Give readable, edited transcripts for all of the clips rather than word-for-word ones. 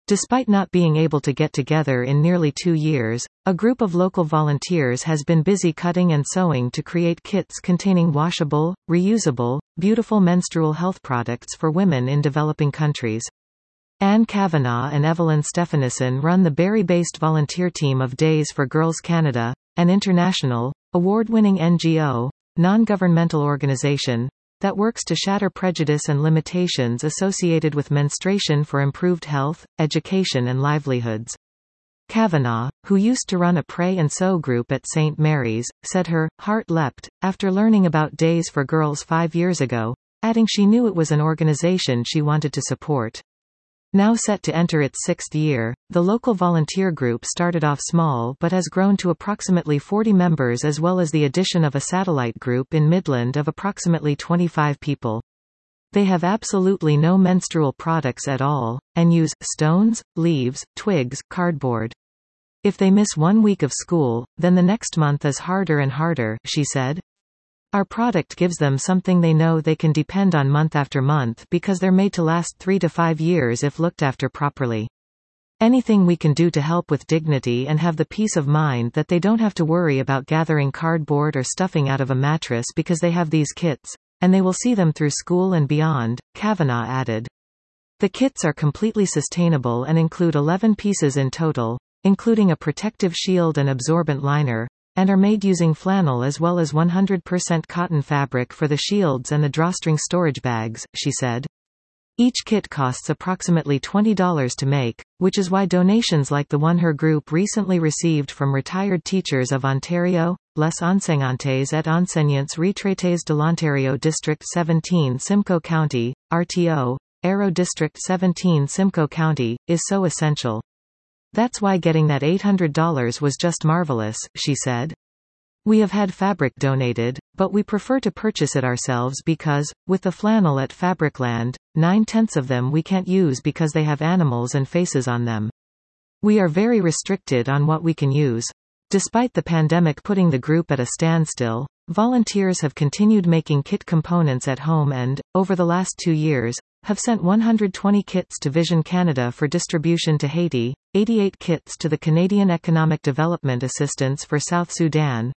Despite not being able to get together in nearly 2 years, a group of local volunteers has been busy cutting and sewing to create kits containing washable, reusable, beautiful menstrual health products for women in developing countries. Anne Kavanagh and Evelyn Stefanisson run the Barrie-based volunteer team of Days for Girls Canada, an international, award-winning NGO, non-governmental organization, that works to shatter prejudice and limitations associated with menstruation for improved health, education and livelihoods. Kavanagh, who used to run a Pray and Sew group at St. Mary's, said her heart leapt after learning about Days for Girls 5 years ago, adding she knew it was an organization she wanted to support. Now set to enter its 6th year, the local volunteer group started off small but has grown to approximately 40 members, as well as the addition of a satellite group in Midland of approximately 25 people. They have absolutely no menstrual products at all, and use stones, leaves, twigs, cardboard. If they miss 1 week of school, then the next month is harder and harder, she said. Our product gives them something they know they can depend on month after month because they're made to last 3 to 5 years if looked after properly. Anything we can do to help with dignity and have the peace of mind that they don't have to worry about gathering cardboard or stuffing out of a mattress because they have these kits, and they will see them through school and beyond, Kavanagh added. The kits are completely sustainable and include 11 pieces in total, including a protective shield and absorbent liner, and are made using flannel as well as 100% cotton fabric for the shields and the drawstring storage bags, she said. Each kit costs approximately $20 to make, which is why donations like the one her group recently received from retired teachers of Ontario, Les Enseignantes et Enseignants Retraités de l'Ontario District 17 Simcoe County, RTO, Aero District 17 Simcoe County, is so essential. That's why getting that $800 was just marvelous, she said. We have had fabric donated, but we prefer to purchase it ourselves because, with the flannel at Fabricland, 9/10 of them we can't use because they have animals and faces on them. We are very restricted on what we can use. Despite the pandemic putting the group at a standstill, volunteers have continued making kit components at home and, over the last 2 years, have sent 120 kits to Vision Canada for distribution to Haiti, 88 kits to the Canadian Economic Development Assistance for South Sudan,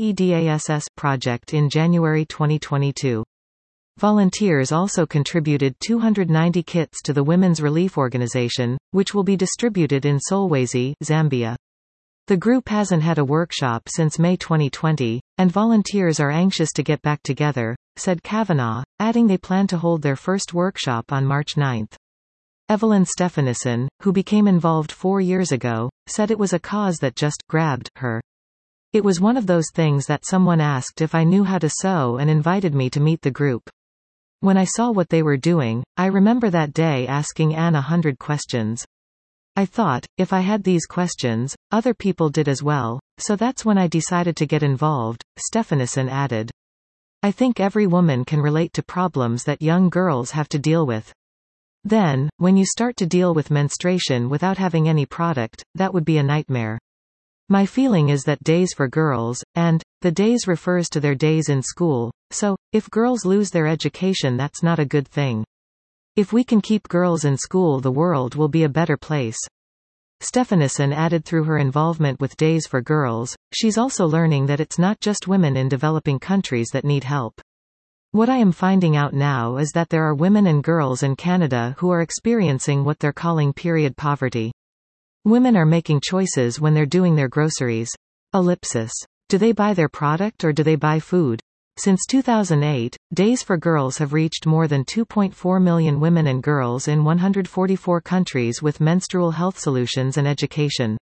CEDASS project in January 2022. Volunteers also contributed 290 kits to the Women's Relief Organization, which will be distributed in Solwezi, Zambia. The group hasn't had a workshop since May 2020, and volunteers are anxious to get back together, said Kavanagh, adding they plan to hold their first workshop on March 9. Evelyn Stefanisson, who became involved 4 years ago, said it was a cause that just grabbed her. It was one of those things that someone asked if I knew how to sew and invited me to meet the group. When I saw what they were doing, I remember that day asking Anne 100 questions. I thought, if I had these questions, other people did as well, so that's when I decided to get involved, Stefanisson added. I think every woman can relate to problems that young girls have to deal with. Then, when you start to deal with menstruation without having any product, that would be a nightmare. My feeling is that Days for Girls, and, the days refers to their days in school, so, if girls lose their education that's not a good thing. If we can keep girls in school the world will be a better place. Stefanisson added through her involvement with Days for Girls, she's also learning that it's not just women in developing countries that need help. What I am finding out now is that there are women and girls in Canada who are experiencing what they're calling period poverty. Women are making choices when they're doing their groceries. Ellipsis. Do they buy their product or do they buy food? Since 2008, Days for Girls have reached more than 2.4 million women and girls in 144 countries with menstrual health solutions and education.